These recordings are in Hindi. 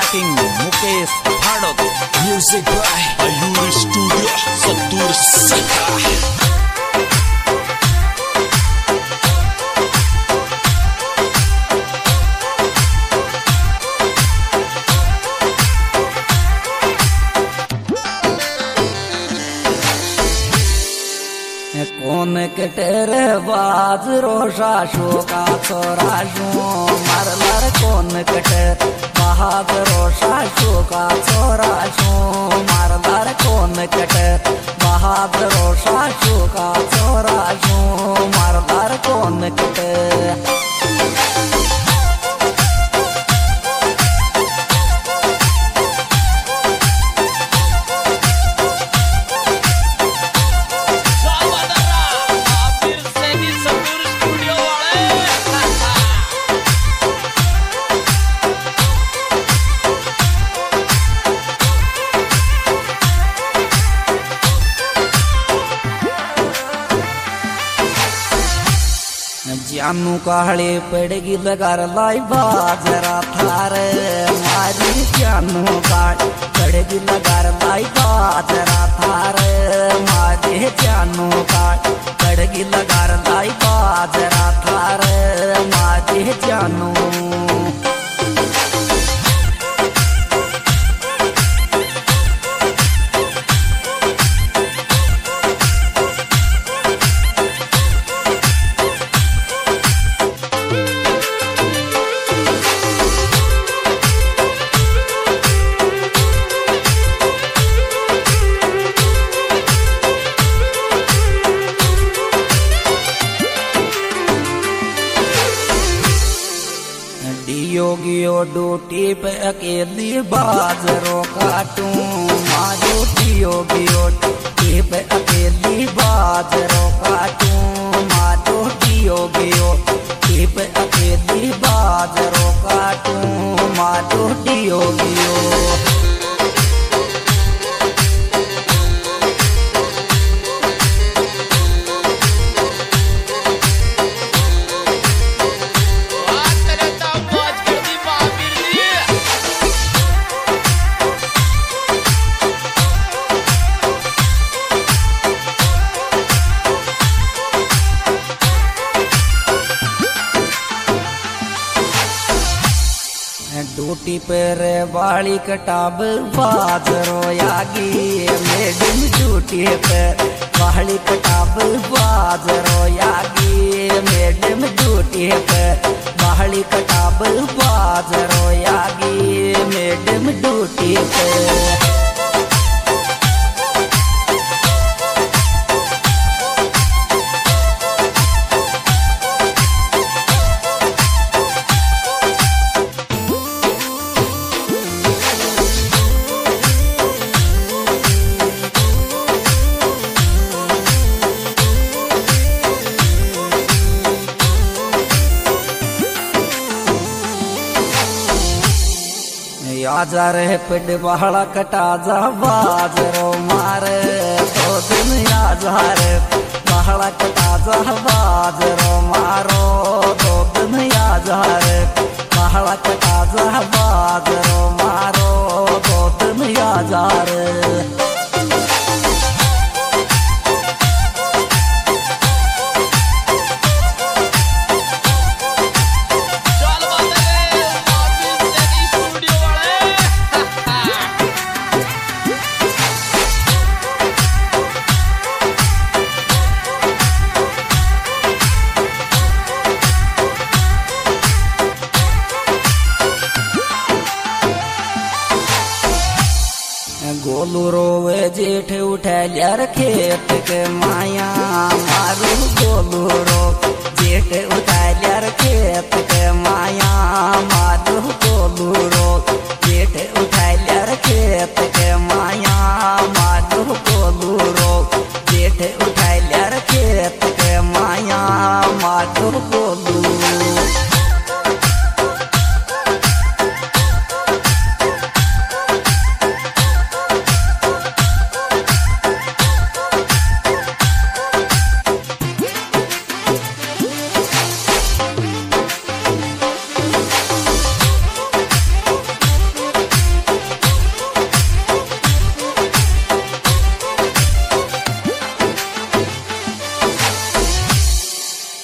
Marketing Mukesh Bhadot, music by Mayur studio सत्तूर सका। कौन कटेर बाज रोशा शोका छोराशू मरलर कौन कटेर बाज रोशा शोका छोराशू मरलर कौन कटेर बाज रोशा शोका छोराशू मरलर कौन कटेर। जानू काहले पड़ेगी लगार लाई बाजरा थारे मारी जानू काट पड़ेगी लगार लाई बाजरा थारे मारी जानू काट पड़ेगी लगार लाई बाजरा थारे मारी जानू। योगियो ड्यूटी पे अकेली बाजरों काटूं माँ ड्यूटी योगियो ड्यूटी पे अकेली बाजरों काटूं माँ ड्यूटी योगियो ड्यूटी पे अकेली बाजरों काटूं माँ ड्यूटी योगियो। ड्यूटी पर बाली कटाब बाजरो यागी मेडम ड्यूटी पर बाली कटाब बाजरो यागी मेडम ड्यूटी पर बाली कटाब बाजरो यागी मेडम ड्यूटी पर। आजा रे पिड बहड़ा कटा जा बाजरो मारे दो दिन आजा रे बहड़ा कटा जा बाजरो मारो दो दिन आजा रे बहड़ा कटा जा बाजरो मारो दो दिन आजा रे। गोलू रोवे जेठ उठा लियार खेत के माया मारू गोलू रो जेठ उठा लियार खेत के माया मारू गोलू रो जेठ उठा लियार खेत के माया मारू गोलू रो जेठ उठा लियार खेत के माया मारू गोलू।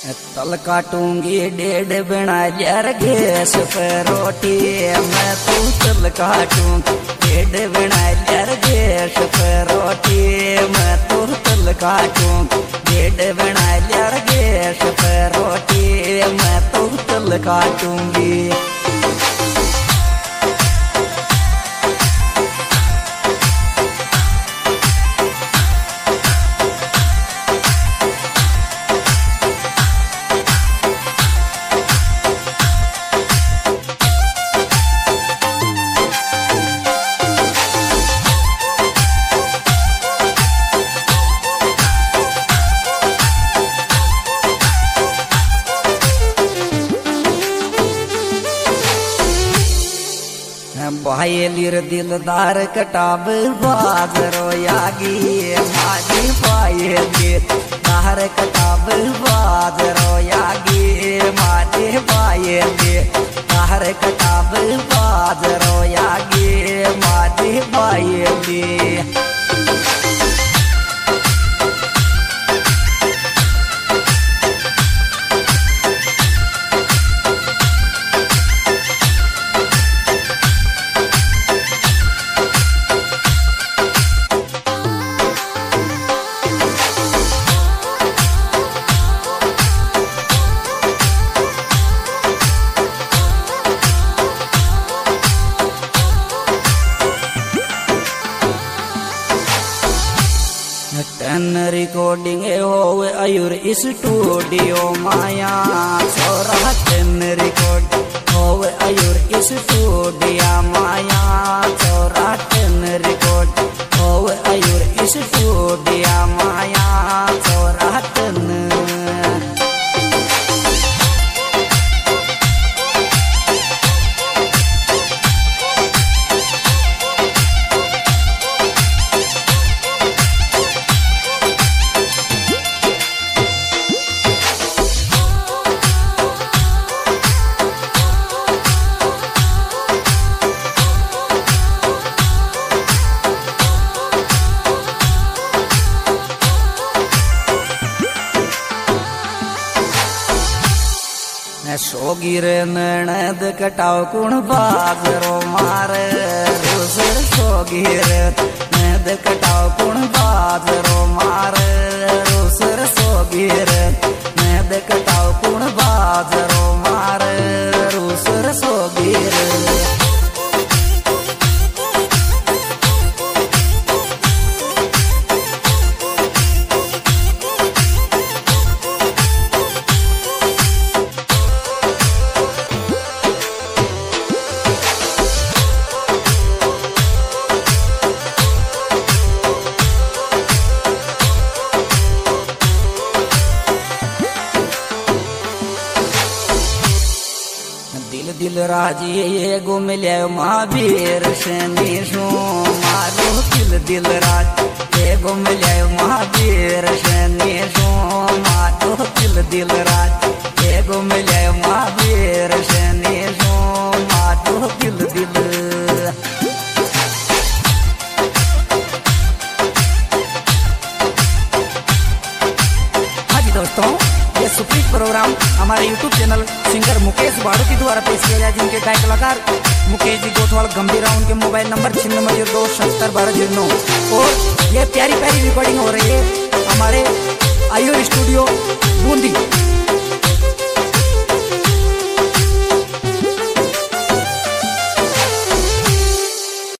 तल काटूंगी 1.5 बना यार गैस पे रोटी मैं तू तल काटूं 1.5 बना यार गैस पे रोटी मैं तू तल काटूं 1.5 बना यार गैस पे रोटी मैं तू तल काटूंगी। भाईलीर दिलदार कटाब बाजरो यागी मागी भाईलीर दार कटाब बाजरो यागी मागे भाईलीर दार कटाब बाजरो यागी मागे भाईलीर। टन रिकॉर्डिंग होवे अयूर स्टूडियो माया छोरा टन रिकॉर्ड होवे अयूर स्टूडियो माया छोरा टन रिकॉर्ड होवे अयूर स्टूडियो माया छोरा टन। सोगिर ननद कटाव कुण बाजरो मार रूसर सोगिर ननद कटाव कुण बाजरो मार रूसर सोगिर ननद कटाव कुण बाजरो मार रूसर सोगिर। दिल राजी ये गुम लिया महावीर शनि शो मारो दिल राज ये गुम लिया महावीर शनि शो मारो दिल राज ये गुम लिया महावीर शनि शो मारो दिल। दोस्तों ये सुप्रीत प्रोग्राम हमारे YouTube channel singer Mukesh Badu द्वारा पेश किया गया, जिनके गायक कलाकार मुकेश जी गोथवाल गंभीरा, उनके मोबाइल नंबर 9602701209। और ये प्यारी प्यारी रिकॉर्डिंग हो रही है हमारे आयूर स्टूडियो बूंदी।